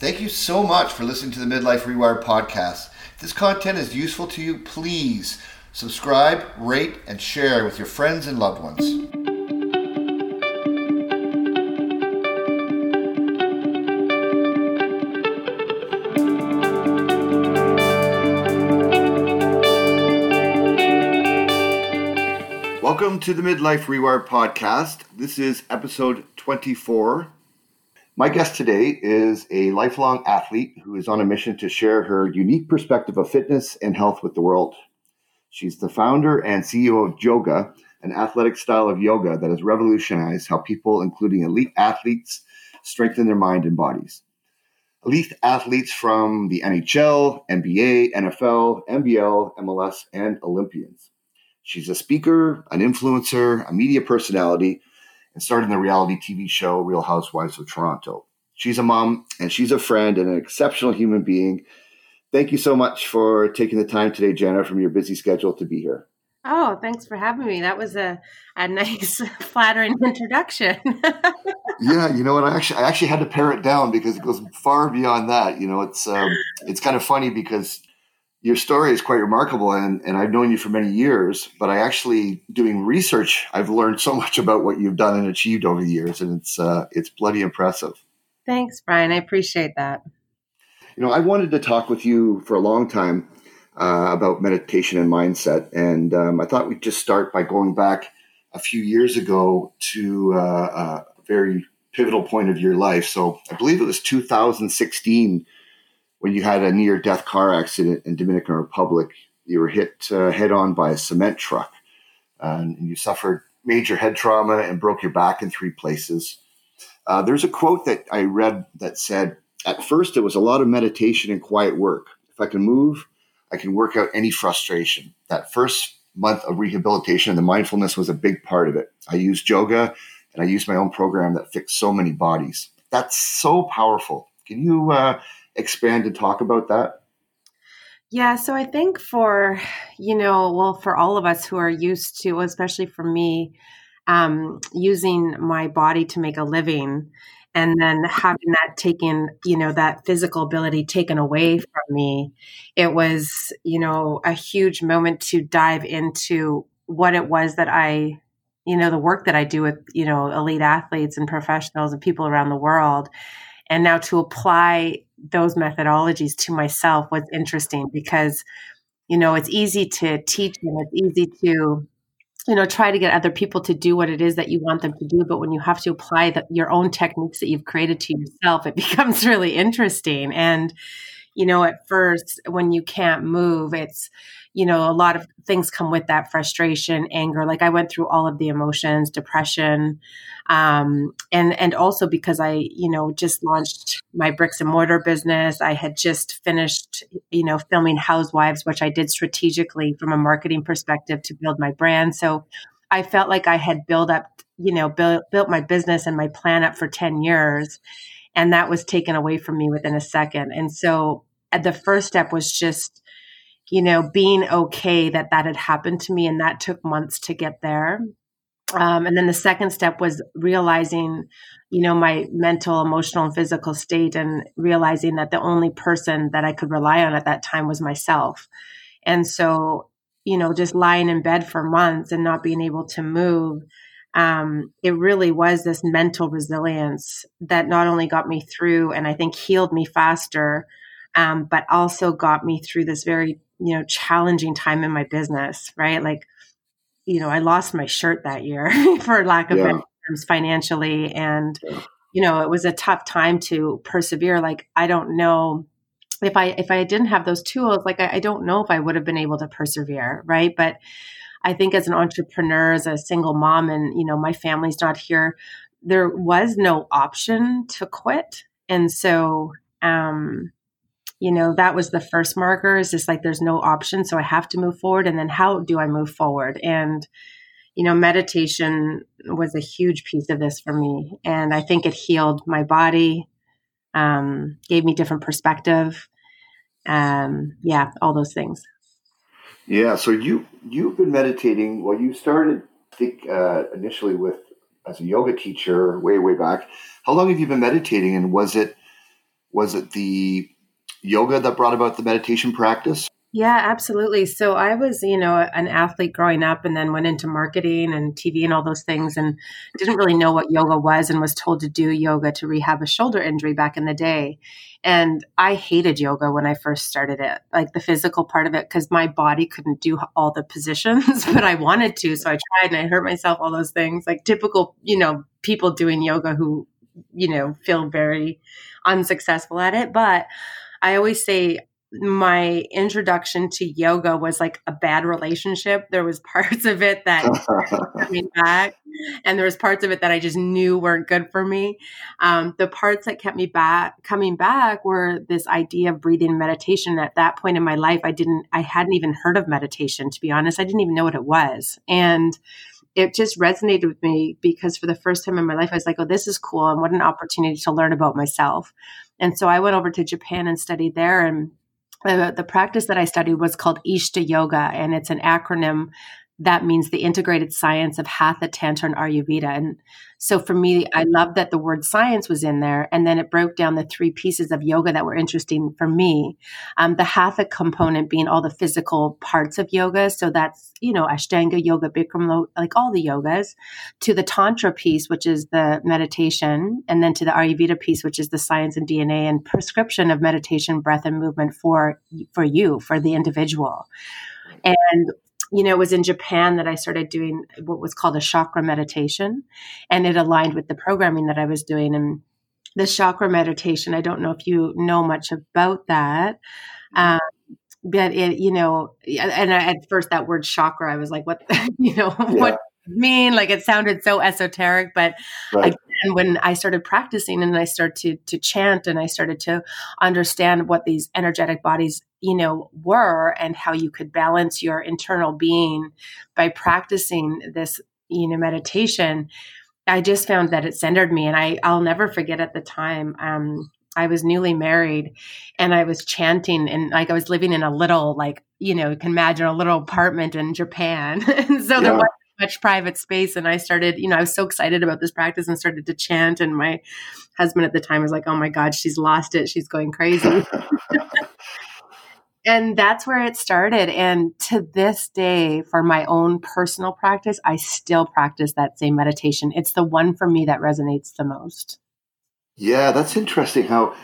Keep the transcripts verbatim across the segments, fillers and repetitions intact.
Thank you so much for listening to the Midlife Rewired podcast. If this content is useful to you, please subscribe, rate, and share with your friends and loved ones. Welcome to the Midlife Rewired podcast. This is episode twenty-four. My guest today is a lifelong athlete who is on a mission to share her unique perspective of fitness and health with the world. She's the founder and C E O of Joga, an athletic style of yoga that has revolutionized how people, including elite athletes, strengthen their mind and bodies. Elite athletes from the N H L, N B A, N F L, N B L, M L S, and Olympians. She's a speaker, an influencer, a media personality, and started in the reality T V show Real Housewives of Toronto. She's a mom, and she's a friend and an exceptional human being. Thank you so much for taking the time today, Jenna, from your busy schedule to be here. Oh, thanks for having me. That was a, a nice, flattering introduction. Yeah, you know what? I actually I actually had to pare it down because it goes far beyond that. You know, it's um, it's kind of funny because your story is quite remarkable, and, and I've known you for many years, but I actually, doing research, I've learned so much about what you've done and achieved over the years, and it's uh, it's bloody impressive. Thanks, Brian. I appreciate that. You know, I wanted to talk with you for a long time uh, about meditation and mindset, and um, I thought we'd just start by going back a few years ago to uh, a very pivotal point of your life. So I believe it was two thousand sixteen when you had a near-death car accident in Dominican Republic. You were hit uh, head-on by a cement truck, uh, and you suffered major head trauma and broke your back in three places. Uh, there's a quote that I read that said, "At first, it was a lot of meditation and quiet work. If I can move, I can work out any frustration." That first month of rehabilitation, the mindfulness was a big part of it. I used yoga, and I used my own program that fixed so many bodies. That's so powerful. Can you uh, expand and talk about that? Yeah, so I think for, you know, well, for all of us who are used to, especially for me, um, using my body to make a living and then having that taken, you know, that physical ability taken away from me, it was, you know, a huge moment to dive into what it was that I, you know, the work that I do with, you know, elite athletes and professionals and people around the world. And now to apply those methodologies to myself was interesting because, you know, it's easy to teach and it's easy to, you know, try to get other people to do what it is that you want them to do. But when you have to apply the, your own techniques that you've created to yourself, it becomes really interesting. And, you know, at first, when you can't move, it's, you know, a lot of things come with that: frustration, anger. Like I went through all of the emotions, depression, um, and and also because I, you know, just launched my bricks and mortar business. I had just finished, you know, filming Housewives, which I did strategically from a marketing perspective to build my brand. So I felt like I had built up, you know, built built my business and my plan up for ten years. And that was taken away from me within a second. And so the first step was just, you know, being okay that that had happened to me. And that took months to get there. Um, and then the second step was realizing, you know, my mental, emotional, and physical state, and realizing that the only person that I could rely on at that time was myself. And so, you know, just lying in bed for months and not being able to move, Um, it really was this mental resilience that not only got me through and I think healed me faster, um, but also got me through this very, you know, challenging time in my business, right? Like, you know, I lost my shirt that year for lack of Yeah. better terms financially. And, Yeah. you know, it was a tough time to persevere. Like, I don't know if I, if I didn't have those tools, like, I, I don't know if I would have been able to persevere. Right. But I think as an entrepreneur, as a single mom, and, you know, my family's not here, there was no option to quit. And so, um, you know, that was the first marker, is just like, there's no option. So I have to move forward. And then how do I move forward? And, you know, meditation was a huge piece of this for me. And I think it healed my body, um, gave me different perspective. Um, yeah, all those things. Yeah, so you you've been meditating. Well, you started, I think, uh, initially with as a yoga teacher way way back. How long have you been meditating, and was it Was it the yoga that brought about the meditation practice? Yeah, absolutely. So I was, you know, an athlete growing up and then went into marketing and T V and all those things and didn't really know what yoga was and was told to do yoga to rehab a shoulder injury back in the day. And I hated yoga when I first started it, like the physical part of it, because my body couldn't do all the positions, but I wanted to. So I tried and I hurt myself, all those things, like typical, you know, people doing yoga who, you know, feel very unsuccessful at it. But I always say, my introduction to yoga was like a bad relationship. There was parts of it that kept me back, and there was parts of it that I just knew weren't good for me. Um, the parts that kept me back, coming back, were this idea of breathing meditation. At that point in my life, I didn't, I hadn't even heard of meditation, to be honest. I didn't even know what it was, and it just resonated with me because for the first time in my life, I was like, oh, this is cool, and what an opportunity to learn about myself. And so I went over to Japan and studied there, and The, the practice that I studied was called Ishta Yoga, and it's an acronym that means the integrated science of Hatha, Tantra, and Ayurveda. And so for me, I loved that the word science was in there, and then it broke down the three pieces of yoga that were interesting for me. Um, the Hatha component being all the physical parts of yoga. So that's, you know, Ashtanga yoga, Bikram, like all the yogas, to the Tantra piece, which is the meditation, and then to the Ayurveda piece, which is the science and D N A and prescription of meditation, breath, and movement for, for you, for the individual. And you know, it was in Japan that I started doing what was called a chakra meditation, and it aligned with the programming that I was doing. And the chakra meditation, I don't know if you know much about that, um, but it, you know, and I, at first that word chakra, I was like, what, you know, Yeah. what mean? Like it sounded so esoteric, but Right. again, when I started practicing and I started to, to chant and I started to understand what these energetic bodies, you know, were and how you could balance your internal being by practicing this, you know, meditation, I just found that it centered me. And I, I'll never forget at the time, um, I was newly married and I was chanting, and like I was living in a little, like, you know, you can imagine a little apartment in Japan. And so Yeah. there wasn't much private space. And I started, you know, I was so excited about this practice and started to chant. And my husband at the time was like, oh my God, she's lost it. She's going crazy. And that's where it started. And to this day, for my own personal practice, I still practice that same meditation. It's the one for me that resonates the most. Yeah, that's interesting how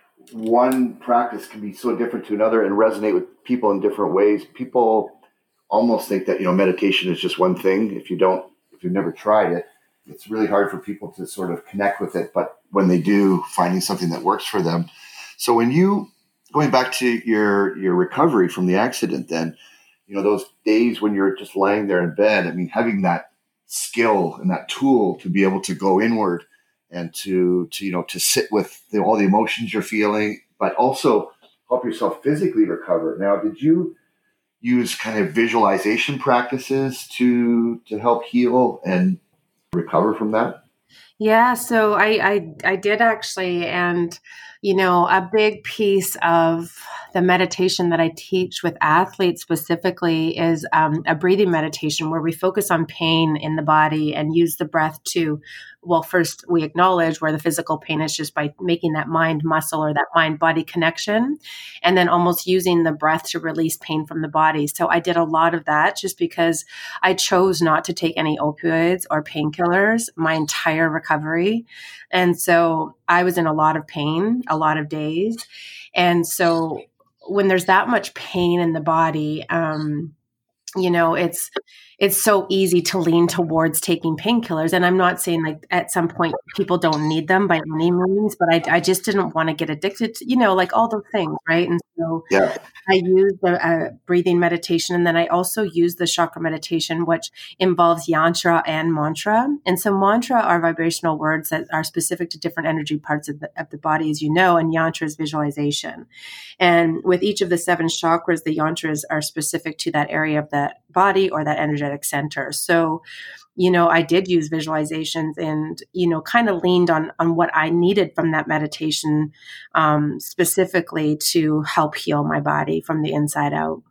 one practice can be so different to another and resonate with people in different ways. People almost think that, you know, meditation is just one thing. If you don't, if you've never tried it, it's really hard for people to sort of connect with it. But when they do, finding something that works for them. So when you, going back to your, your recovery from the accident, then, you know, those days when you're just laying there in bed, I mean, having that skill and that tool to be able to go inward and to, to you know, to sit with the, all the emotions you're feeling, but also help yourself physically recover. Now, did you use kind of visualization practices to to help heal and recover from that? Yeah, so I, I I did actually, and you know, a big piece of the meditation that I teach with athletes specifically is um, a breathing meditation where we focus on pain in the body and use the breath to, well, first we acknowledge where the physical pain is just by making that mind muscle or that mind body connection, and then almost using the breath to release pain from the body. So I did a lot of that just because I chose not to take any opioids or painkillers my entire recovery. And so I was in a lot of pain, a lot of days. And so when there's that much pain in the body, um, you know, it's it's so easy to lean towards taking painkillers. And I'm not saying like at some point people don't need them by any means, but I, I just didn't want to get addicted to, you know, like all those things, right? And so Yeah. I use the uh, breathing meditation, and then I also use the chakra meditation, which involves yantra and mantra. And so mantra are vibrational words that are specific to different energy parts of the, of the body, as you know, and yantra is visualization. And with each of the seven chakras, the yantras are specific to that area of the body or that energetic center. So, you know, I did use visualizations and, you know, kind of leaned on, on what I needed from that meditation, um, specifically to help heal my body from the inside out.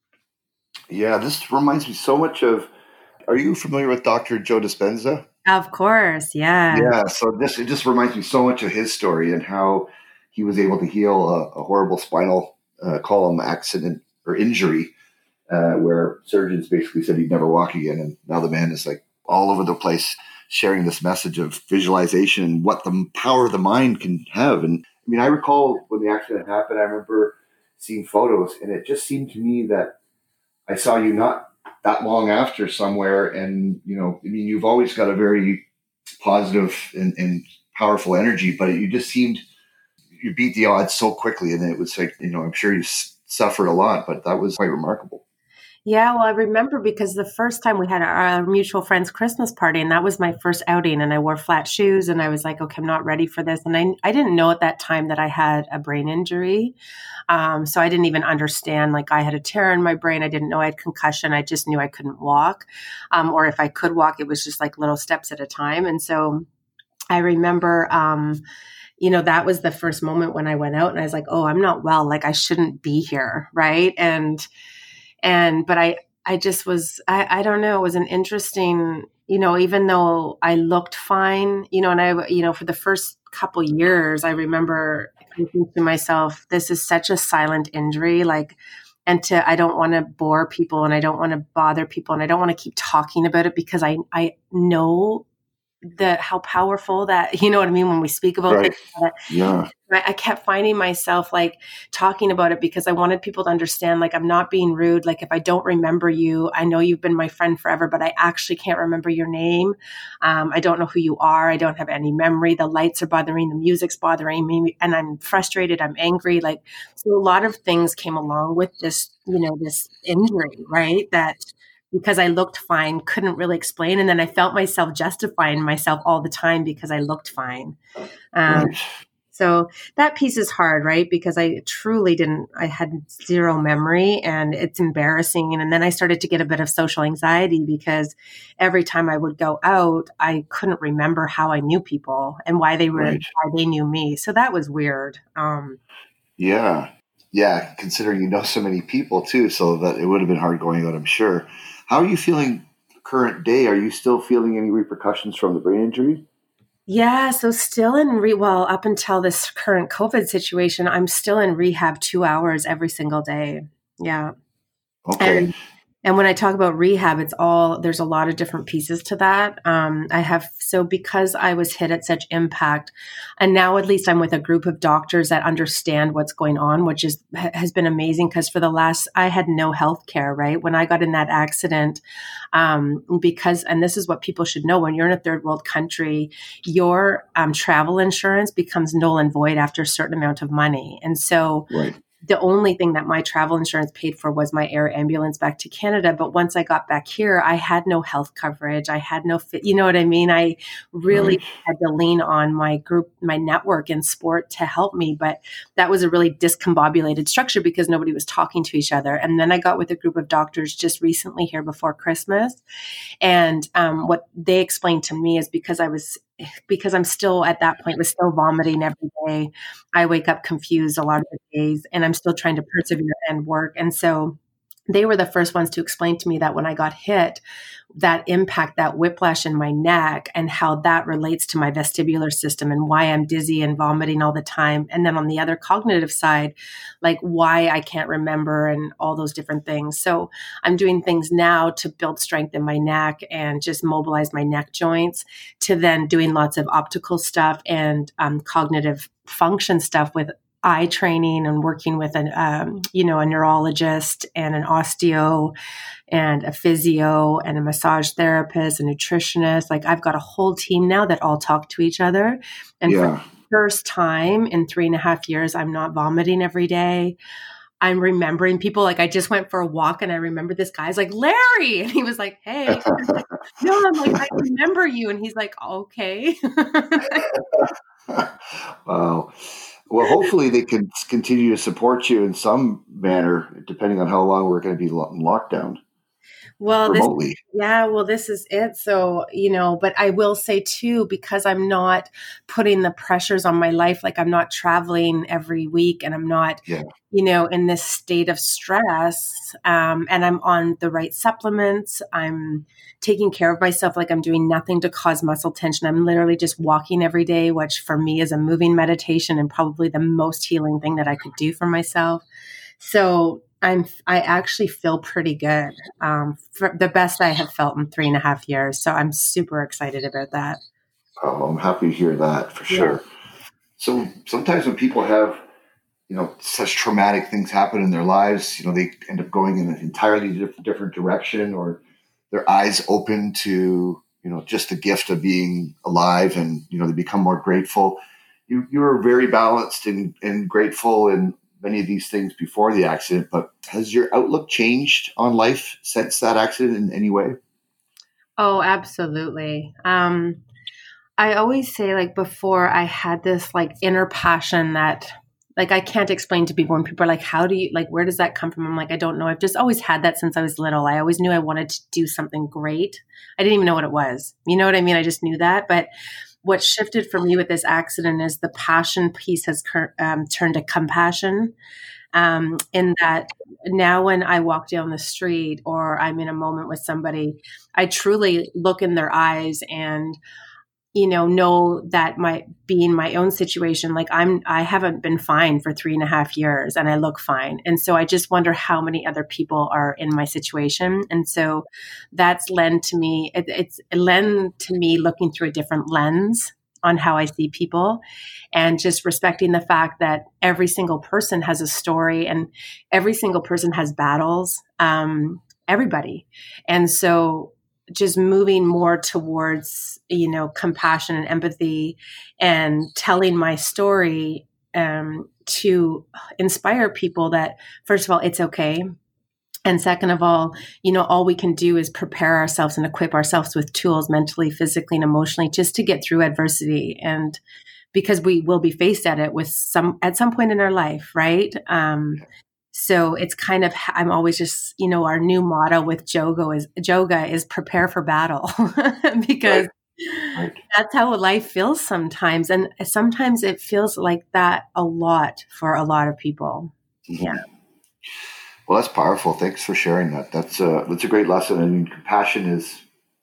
Yeah, this reminds me so much of, are you familiar with Doctor Joe Dispenza? Of course. Yeah. Yeah, so this, it just reminds me so much of his story and how he was able to heal a, a horrible spinal uh, column accident or injury, uh, where surgeons basically said he'd never walk again. And now the man is like all over the place sharing this message of visualization and what the power of the mind can have. And I mean, I recall when the accident happened, I remember seeing photos, and it just seemed to me that I saw you not that long after somewhere. And, you know, I mean, you've always got a very positive and, and powerful energy, but you just seemed, you beat the odds so quickly. And it was like, you know, I'm sure you s- suffered a lot, but that was quite remarkable. Yeah, well, I remember because the first time we had our, our mutual friend's Christmas party, and that was my first outing, and I wore flat shoes, and I was like, okay, I'm not ready for this. And I, I didn't know at that time that I had a brain injury. Um, so I didn't even understand, like I had a tear in my brain. I didn't know I had concussion. I just knew I couldn't walk. Um, or if I could walk, it was just like little steps at a time. And so I remember, um, you know, that was the first moment when I went out and I was like, oh, I'm not well. Like I shouldn't be here. Right. And And, but I, I just was, I, I don't know, it was an interesting, you know, even though I looked fine, you know, and I, you know, for the first couple years, I remember thinking to myself, this is such a silent injury. Like, and to, I don't want to bore people and I don't want to bother people and I don't want to keep talking about it because I, I know the, how powerful that, you know what I mean? When we speak about Right. things, Yeah. I, I kept finding myself like talking about it because I wanted people to understand, like, I'm not being rude. Like, if I don't remember you, I know you've been my friend forever, but I actually can't remember your name. Um, I don't know who you are. I don't have any memory. The lights are bothering, the music's bothering me, and I'm frustrated. I'm angry. Like, so a lot of things came along with this, you know, this injury, right? That because I looked fine, couldn't really explain. And then I felt myself justifying myself all the time because I looked fine. Um, Right. So that piece is hard, right? Because I truly didn't, I had zero memory and it's embarrassing. And then I started to get a bit of social anxiety because every time I would go out, I couldn't remember how I knew people and why they were, Right. why they knew me. So that was weird. Um, Yeah. Yeah. Considering you know so many people too, so that it would have been hard going out, I'm sure. How are you feeling current day? Are you still feeling any repercussions from the brain injury? yeah. So still in re, well, up until this current COVID situation, I'm still in rehab two hours every single day. Yeah. Okay. And And when I talk about rehab, it's all, there's a lot of different pieces to that. Um, I have, so because I was hit at such impact, and now at least I'm with a group of doctors that understand what's going on, which is, has been amazing because for the last, I had no health care, right? When I got in that accident, um, because, and this is what people should know, when you're in a third world country, your um, travel insurance becomes null and void after a certain amount of money. And so Right. the only thing that my travel insurance paid for was my air ambulance back to Canada. But once I got back here, I had no health coverage. I had no fit. You know what I mean? I really Right. had to lean on my group, my network in sport to help me. But that was a really discombobulated structure because nobody was talking to each other. And then I got with a group of doctors just recently here before Christmas. And um, what they explained to me is because I was, because I'm still at that point was still vomiting every day. I wake up confused a lot of the days and I'm still trying to persevere and work. And so they were the first ones to explain to me that when I got hit, that impact, that whiplash in my neck and how that relates to my vestibular system and why I'm dizzy and vomiting all the time. And then on the other cognitive side, like why I can't remember and all those different things. So I'm doing things now to build strength in my neck and just mobilize my neck joints, to then doing lots of optical stuff and um, cognitive function stuff with eye training and working with an, um, you know, a neurologist and an osteo and a physio and a massage therapist, a nutritionist. Like I've got a whole team now that all talk to each other. And for Yeah. the first time in three and a half years, I'm not vomiting every day. I'm remembering people. Like I just went for a walk and I remember this guy's like, Larry. And he was like, hey. No, I'm like, I remember you. And he's like, okay. Wow. Well, hopefully they can continue to support you in some manner, depending on how long we're going to be lo- in lockdown. Well, this, remotely. yeah, well, this is it. So, you know, but I will say too, because I'm not putting the pressures on my life, like I'm not traveling every week and I'm not, Yeah. you know, in this state of stress, um, and I'm on the right supplements. I'm taking care of myself, like I'm doing nothing to cause muscle tension. I'm literally just walking every day, which for me is a moving meditation and probably the most healing thing that I could do for myself. So I'm, I actually feel pretty good, um, for the best I have felt in three and a half years. So I'm super excited about that. Oh, I'm happy to hear that for Yeah. sure. So sometimes when people have, you know, such traumatic things happen in their lives, you know, they end up going in an entirely diff- different direction, or their eyes open to, you know, just the gift of being alive, and, you know, they become more grateful. You you were very balanced and, and grateful in many of these things before the accident, but has your outlook changed on life since that accident in any way? Oh, absolutely. Um, I always say, like, before I had this like inner passion that like I can't explain to people, when people are like, how do you, like, where does that come from? I'm like, I don't know. I've just always had that since I was little. I always knew I wanted to do something great. I didn't even know what it was. You know what I mean? I just knew that. But what shifted for me with this accident is the passion piece has cur- um, turned to compassion. Um, in that now when I walk down the street or I'm in a moment with somebody, I truly look in their eyes and, you know, know that my being my own situation, like I'm, I haven't been fine for three and a half years and I look fine. And so I just wonder how many other people are in my situation. And so that's lend to me, it, it's it lend to me looking through a different lens on how I see people, and just respecting the fact that every single person has a story and every single person has battles, um, everybody. And so just moving more towards, you know, compassion and empathy and telling my story, um, to inspire people that, first of all, it's okay. And second of all, you know, all we can do is prepare ourselves and equip ourselves with tools mentally, physically, and emotionally just to get through adversity. And because we will be faced at it with some, at some point in our life, right? Um, so it's kind of, I'm always just, you know, our new motto with Joga is Joga is prepare for battle because Right. Right. that's how life feels sometimes. And sometimes it feels like that a lot for a lot of people. Yeah. Mhm. Well, that's powerful. Thanks for sharing that. That's a that's a great lesson. I mean, compassion is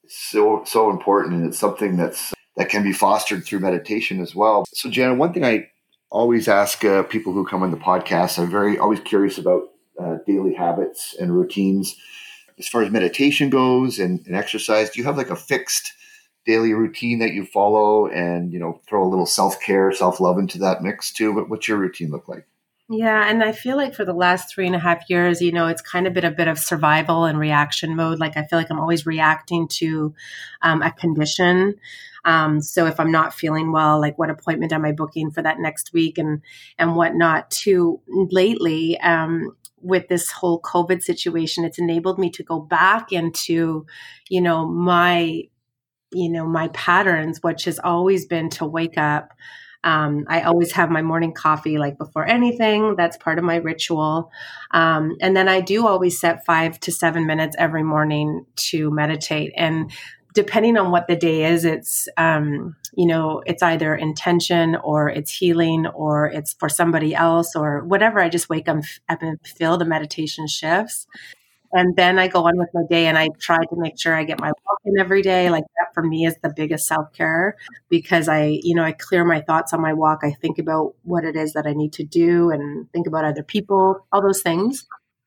so so important, and it's something that's that can be fostered through meditation as well. So, Jana, one thing I always ask uh, people who come on the podcast, I'm very always curious about uh, daily habits and routines. As far as meditation goes and, and exercise, do you have like a fixed daily routine that you follow, and, you know, throw a little self care, self love into that mix too? What, what's your routine look like? Yeah, and I feel like for the last three and a half years, you know, it's kind of been a bit of survival and reaction mode. Like I feel like I'm always reacting to um, a condition. Um, so if I'm not feeling well, like what appointment am I booking for that next week, and and whatnot. Too lately, um, with this whole COVID situation, it's enabled me to go back into, you know, my you know, my patterns, which has always been to wake up. Um, I always have my morning coffee like before anything. That's part of my ritual. Um, and then I do always set five to seven minutes every morning to meditate. And depending on what the day is, it's, um, you know, it's either intention or it's healing or it's for somebody else or whatever. I just wake up and feel the meditation shifts. And then I go on with my day and I try to make sure I get my walk in every day. Like that for me is the biggest self-care, because I, you know, I clear my thoughts on my walk. I think about what it is that I need to do and think about other people, all those things.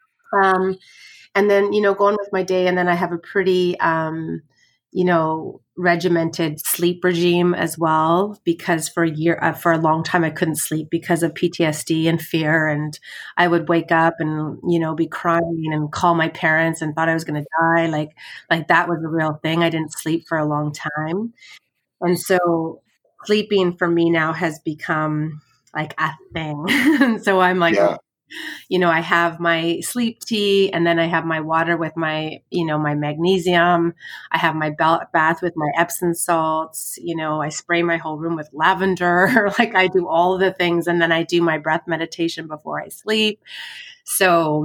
Um, and then, you know, go on with my day. And then I have a pretty, um, you know, regimented sleep regime as well, because for a year, uh, for a long time, I couldn't sleep because of P T S D and fear. And I would wake up and, you know, be crying and call my parents and thought I was going to die. Like, like that was a real thing. I didn't sleep for a long time. And so sleeping for me now has become like a thing. And so I'm like, Yeah. you know, I have my sleep tea and then I have my water with my, you know, my magnesium. I have my bath with my Epsom salts. You know, I spray my whole room with lavender. Like I do all the things. And then I do my breath meditation before I sleep. So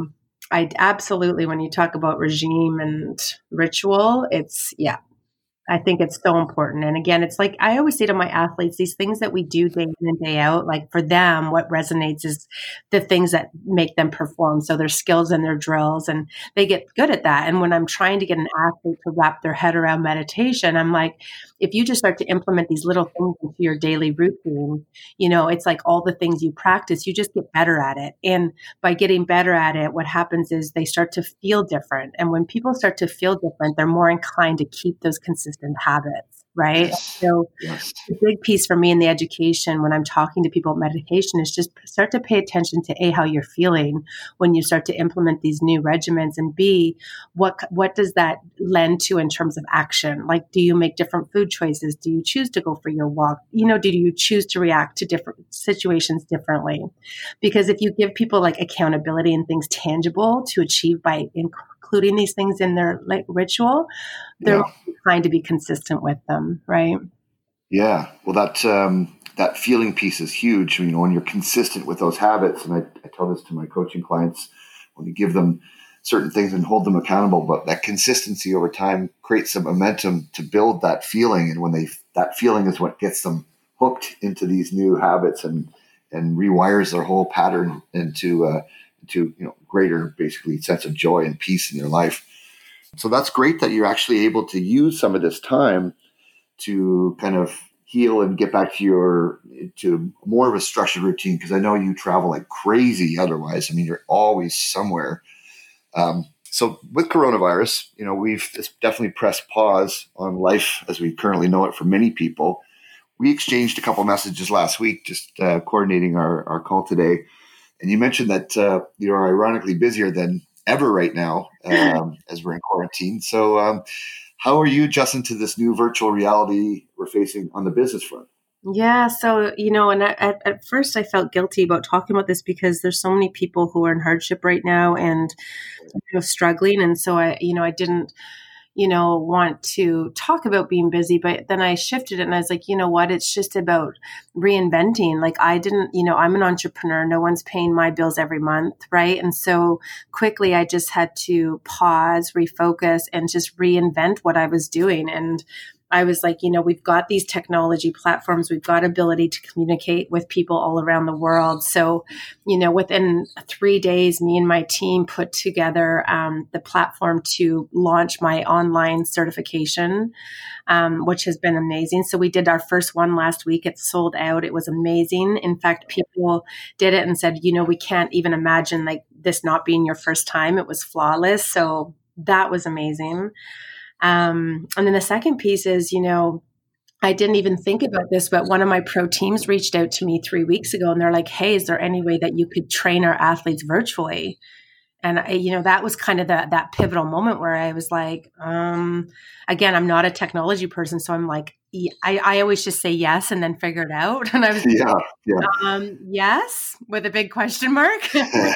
I absolutely, when you talk about regime and ritual, it's, yeah, I think it's so important. And again, it's like I always say to my athletes, these things that we do day in and day out, like for them, what resonates is the things that make them perform. So their skills and their drills, and they get good at that. And when I'm trying to get an athlete to wrap their head around meditation, I'm like, if you just start to implement these little things into your daily routine, you know, it's like all the things you practice, you just get better at it. And by getting better at it, what happens is they start to feel different. And when people start to feel different, they're more inclined to keep those consistent habits, right? Yes. So Yes. the big piece for me in the education when I'm talking to people about meditation is just start to pay attention to A, how you're feeling when you start to implement these new regimens, and B, what what does that lend to in terms of action? Like, do you make different food choices? Do you choose to go for your walk? You know, do you choose to react to different situations differently? Because if you give people like accountability and things tangible to achieve by including these things in their like ritual, they're Yeah. trying to be consistent with them, right? Yeah. Well, that um, that feeling piece is huge. You know, when you're consistent with those habits, and I, I tell this to my coaching clients when you give them certain things and hold them accountable, but that consistency over time creates some momentum to build that feeling. And when they that feeling is what gets them hooked into these new habits and and rewires their whole pattern into uh, into you know greater basically sense of joy and peace in their life. So that's great that you're actually able to use some of this time to kind of heal and get back to your to more of a structured routine, because I know you travel like crazy otherwise. I mean, you're always somewhere. Um, so with coronavirus, you know, we've definitely pressed pause on life as we currently know it for many people. We exchanged a couple messages last week, just uh, coordinating our, our call today. And you mentioned that uh, you're ironically busier than ever right now um, as we're in quarantine. So um, how are you adjusting to this new virtual reality we're facing on the business front? Yeah. So, you know, and I, at, at first I felt guilty about talking about this because there's so many people who are in hardship right now and you know, struggling. And so I, you know, I didn't, you know, want to talk about being busy, but then I shifted it and I was like, you know what, it's just about reinventing. Like I didn't, you know, I'm an entrepreneur. No one's paying my bills every month. Right. And so quickly I just had to pause, refocus, and just reinvent what I was doing. And I was like, you know, we've got these technology platforms. We've got ability to communicate with people all around the world. So, you know, within three days, me and my team put together um, the platform to launch my online certification, um, which has been amazing. So we did our first one last week. It sold out. It was amazing. In fact, people did it and said, you know, we can't even imagine like this not being your first time. It was flawless. So that was amazing. Um, and then the second piece is, you know, I didn't even think about this, but one of my pro teams reached out to me three weeks ago and they're like, hey, is there any way that you could train our athletes virtually? And I, you know, that was kind of the, that pivotal moment where I was like, um, again, I'm not a technology person. So I'm like, I, I always just say yes and then figure it out. And I was Yeah, yeah. um, yes, with a big question mark.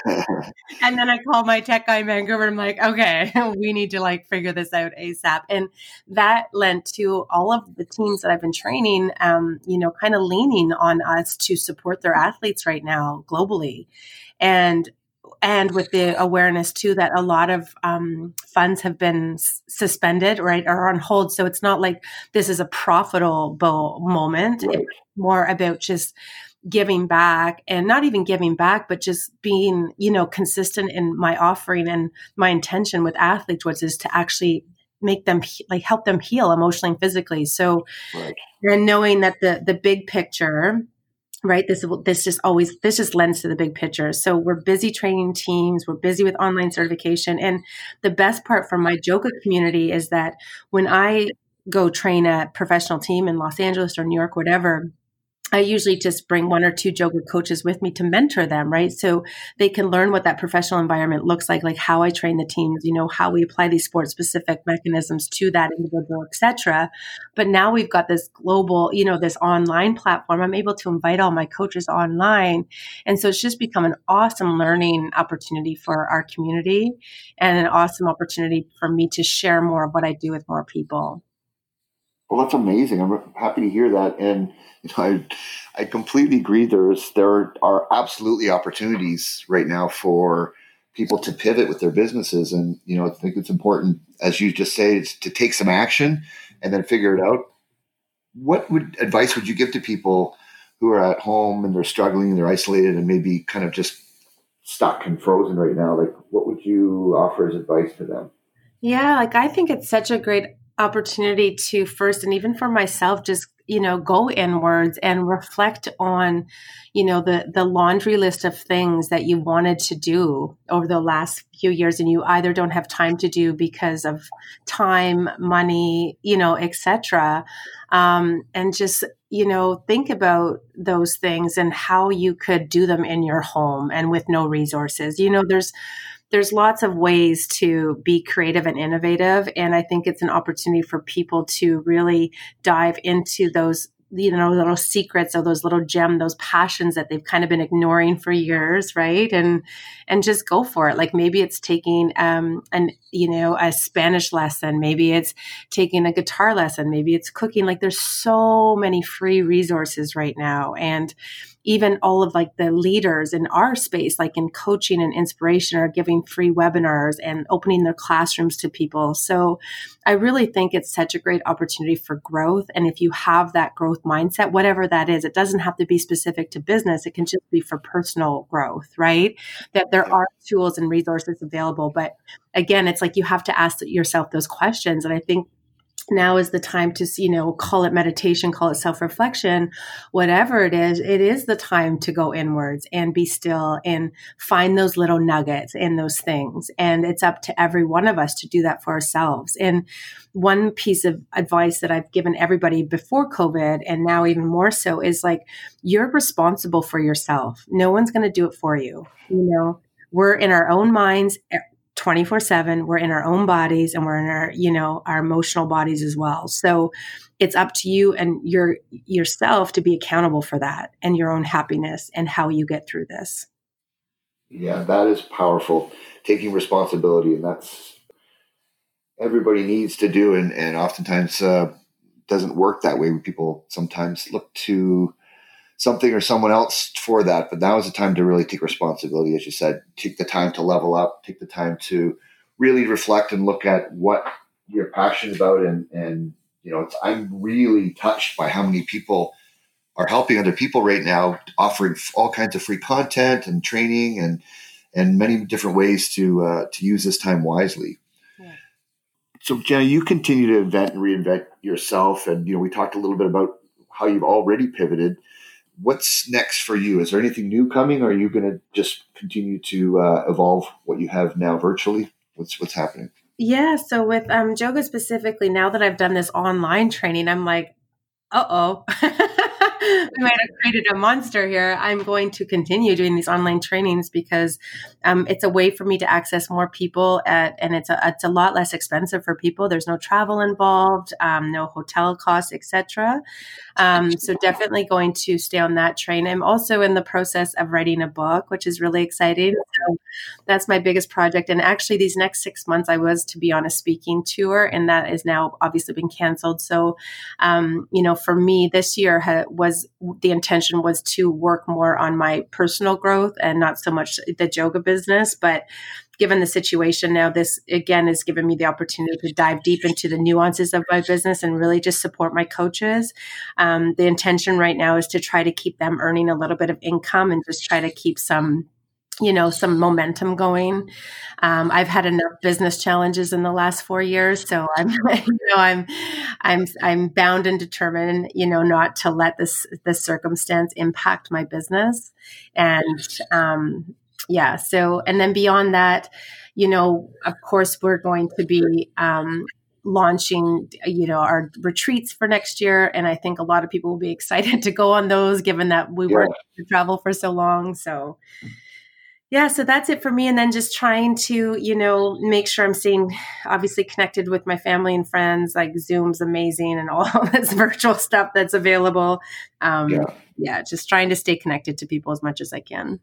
And then I called my tech guy in Vancouver. I'm like, okay, we need to like figure this out ASAP. And that lent to all of the teams that I've been training, um, you know, kind of leaning on us to support their athletes right now globally. And and with the awareness too that a lot of um, funds have been s- suspended, right, or on hold. So it's not like this is a profitable moment. Right. It's more about just giving back, and not even giving back, but just being, you know, consistent in my offering and my intention with athletes, which is to actually make them like help them heal emotionally and physically. So, Right. and knowing that the the big picture, right? This this just always this just lends to the big picture. So we're busy training teams, we're busy with online certification, and the best part for my Joga community is that when I go train a professional team in Los Angeles or New York, whatever, I usually just bring one or two yoga coaches with me to mentor them, right? So they can learn what that professional environment looks like, like how I train the teams, you know, how we apply these sport specific mechanisms to that individual, et cetera. But now we've got this global, you know, this online platform. I'm able to invite all my coaches online. And so it's just become an awesome learning opportunity for our community and an awesome opportunity for me to share more of what I do with more people. Well, that's amazing. I'm happy to hear that, and you know, I I completely agree. There's there are absolutely opportunities right now for people to pivot with their businesses. And, you know, I think it's important, as you just say, it's to take some action and then figure it out. What would advice would you give to people who are at home and they're struggling and they're isolated and maybe kind of just stuck and frozen right now? Like, what would you offer as advice to them? Yeah, like I think it's such a great opportunity to first, and even for myself, just, you know, go inwards and reflect on, you know, the, the laundry list of things that you wanted to do over the last few years and you either don't have time to do because of time, money, you know, et cetera. Um, and just, you know, think about those things and how you could do them in your home and with no resources. You know, there's There's lots of ways to be creative and innovative. And I think it's an opportunity for people to really dive into those, you know, little secrets or those little gems, those passions that they've kind of been ignoring for years, right? And and just go for it. Like maybe it's taking um an, you know, a Spanish lesson, maybe it's taking a guitar lesson, maybe it's cooking. Like there's so many free resources right now. And even all of like the leaders in our space, like in coaching and inspiration, are giving free webinars and opening their classrooms to people. So I really think it's such a great opportunity for growth. And if you have that growth mindset, whatever that is, it doesn't have to be specific to business. It can just be for personal growth, right? That there are tools and resources available. But again, it's like you have to ask yourself those questions. And I think now is the time to, you know, call it meditation, call it self-reflection, whatever it is, it is the time to go inwards and be still and find those little nuggets in those things. And it's up to every one of us to do that for ourselves. And one piece of advice that I've given everybody before COVID, and now even more so, is like, you're responsible for yourself. No one's going to do it for you. You know, we're in our own minds twenty-four seven, we're in our own bodies and we're in our, you know, our emotional bodies as well. So it's up to you and your yourself to be accountable for that and your own happiness and how you get through this. Yeah, that is powerful. Taking responsibility, and that's everybody needs to do. And, and oftentimes uh, doesn't work that way. People sometimes look to something or someone else for that. But now is the time to really take responsibility. As you said, take the time to level up, take the time to really reflect and look at what you're passionate about. And, and you know, it's, I'm really touched by how many people are helping other people right now, offering all kinds of free content and training and, and many different ways to, uh, to use this time wisely. Yeah. So Jenna, you continue to invent and reinvent yourself. And, you know, we talked a little bit about how you've already pivoted. What's next for you? Is there anything new coming, or are you going to just continue to uh, evolve what you have now virtually? What's what's happening? Yeah. So with um, Joga specifically, now that I've done this online training, I'm like, uh-oh, we might have created a monster here. I'm going to continue doing these online trainings because um, it's a way for me to access more people at, and it's a, it's a lot less expensive for people. There's no travel involved, um, no hotel costs, et cetera. Um, so definitely going to stay on that train. I'm also in the process of writing a book, which is really exciting. So that's my biggest project. And actually these next six months, I was to be on a speaking tour, and that is now obviously been canceled. So, um, you know, for me this year ha- was the intention was to work more on my personal growth and not so much the Joga business, but given the situation now, this again has given me the opportunity to dive deep into the nuances of my business and really just support my coaches. Um, the intention right now is to try to keep them earning a little bit of income and just try to keep some, you know, some momentum going. Um, I've had enough business challenges in the last four years, so I'm, you know, I'm, I'm, I'm bound and determined, you know, not to let this this circumstance impact my business. And um, yeah, so and then beyond that, you know, of course, we're going to be um, launching, you know, our retreats for next year, and I think a lot of people will be excited to go on those, given that we yeah. weren't able to travel for so long. So. Yeah, so that's it for me. And then just trying to, you know, make sure I'm staying obviously connected with my family and friends. Like Zoom's amazing and all this virtual stuff that's available. Um, yeah. yeah, just trying to stay connected to people as much as I can.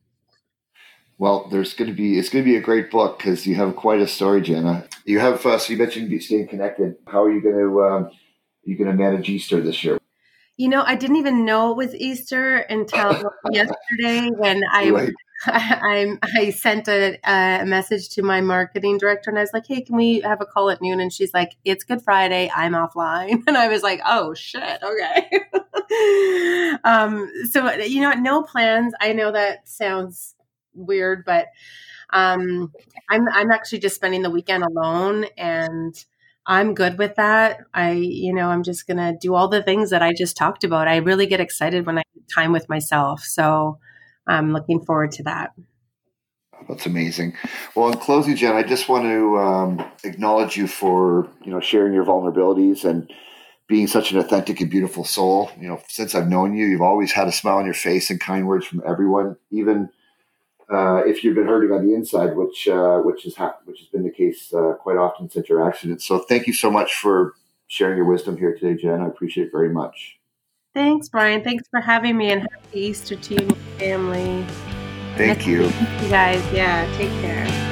Well, there's going to be, it's going to be a great book because you have quite a story, Jenna. You have, uh, so you mentioned staying connected. How are you going to, um, are you going to manage Easter this year? You know, I didn't even know it was Easter until yesterday when I right. I, I I sent a, a message to my marketing director and I was like, hey, can we have a call at noon? And she's like, it's Good Friday. I'm offline. And I was like, oh, shit. Okay. um, so, you know, no plans. I know that sounds weird, but um, I'm, I'm actually just spending the weekend alone and I'm good with that. I, you know, I'm just going to do all the things that I just talked about. I really get excited when I have time with myself. So I'm looking forward to that. That's amazing. Well, in closing, Jen, I just want to um, acknowledge you for, you know, sharing your vulnerabilities and being such an authentic and beautiful soul. You know, since I've known you, you've always had a smile on your face and kind words from everyone, even uh, if you've been hurting on the inside, which uh, which is ha- which has been the case uh, quite often since your accident. So, thank you so much for sharing your wisdom here today, Jen. I appreciate it very much. Thanks, Brian. Thanks for having me, and happy Easter to you and your family. Thank you. You guys, yeah, take care.